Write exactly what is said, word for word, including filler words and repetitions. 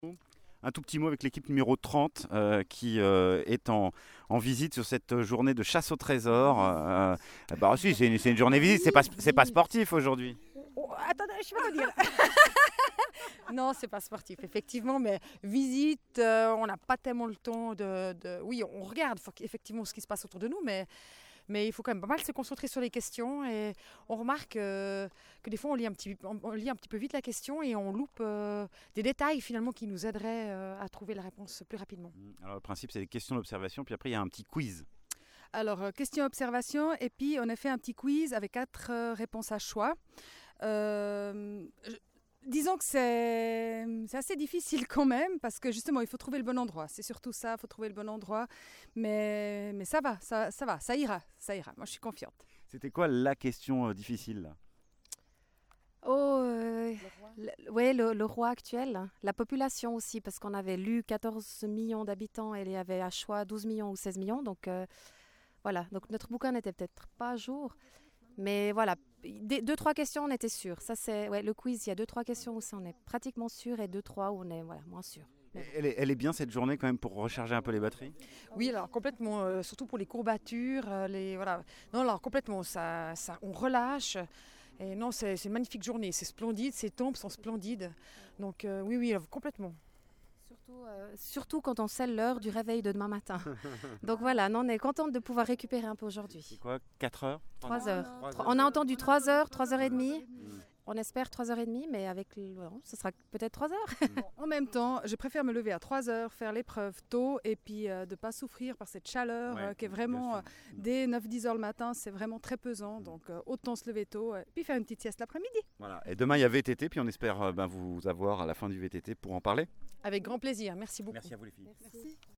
Un tout petit mot avec l'équipe numéro trente euh, qui euh, est en, en visite sur cette journée de chasse au trésor. Euh, bah si, c'est une, c'est une journée visite, c'est pas, c'est pas sportif aujourd'hui. Oh, attendez, je vais te dire. Non, c'est pas sportif, effectivement, mais visite, euh, on n'a pas tellement le temps de, de- Oui, on regarde faut effectivement ce qui se passe autour de nous, mais, mais il faut quand même pas mal se concentrer sur les questions et on remarque euh, que des fois on lit, un petit, on, on lit un petit peu vite la question et on loupe euh, des détails finalement qui nous aideraient euh, à trouver la réponse plus rapidement. Alors le principe c'est des questions d'observation, puis après il y a un petit quiz. Alors, euh, question-observation, et puis on a fait un petit quiz avec quatre euh, réponses à choix. Euh, je- disons que c'est c'est assez difficile quand même, parce que justement, il faut trouver le bon endroit. C'est surtout ça, il faut trouver le bon endroit. Mais, mais ça va, ça, ça va, ça ira, ça ira. Moi, je suis confiante. C'était quoi la question euh, difficile là? Oh, euh, le, ouais, le, le roi actuel, la population aussi, parce qu'on avait lu quatorze millions d'habitants et il y avait à choix douze millions ou seize millions. Donc euh, voilà, donc notre bouquin n'était peut-être pas à jour. Mais voilà, des, deux, trois questions, on était sûr. Ça, c'est ouais, le quiz, il y a deux, trois questions où ça, on est pratiquement sûr et deux, trois où on est voilà, moins sûr. Elle est, elle est bien cette journée quand même pour recharger un peu les batteries? Oui, alors complètement, euh, surtout pour les courbatures, euh, les voilà. Non, alors complètement, ça, ça, on relâche. Et non, c'est c'est une magnifique journée, c'est splendide, ces tombes sont splendides. Donc euh, oui, oui, euh, complètement. Surtout, euh, surtout quand on sait l'heure du réveil de demain matin. Donc voilà, non, on est contente de pouvoir récupérer un peu aujourd'hui. C'est quoi, quatre heures? Trois heures. Trois Trois- heures. On a entendu trois heures, trois heures et demie. On espère trois heures et demie, mais avec le... bon, ce sera peut-être trois heures. En même temps, je préfère me lever à trois heures, faire l'épreuve tôt et puis euh, de ne pas souffrir par cette chaleur Ouais, euh, qui est bien vraiment, sûr. euh, dès neuf dix heures le matin, c'est vraiment très pesant. Donc euh, autant se lever tôt et puis faire une petite sieste l'après-midi. Voilà. Et demain il y a V T T, puis on espère euh, ben, vous avoir à la fin du V T T pour en parler. Avec grand plaisir. Merci beaucoup. Merci à vous les filles. Merci.